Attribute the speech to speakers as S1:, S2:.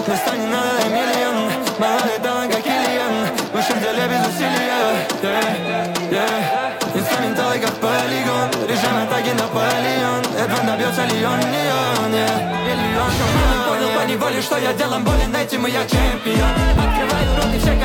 S1: Места не надо, дай миллион. Молодой талант, как Ильян. Выше в деле без усилия. Инструменталы, как полигон. Режим атаки Наполеон. Эдван добьется ли он, не он, Миллион. Понял по неволе, что я делом болен. Этим и я чемпион. Открываю рот и всякий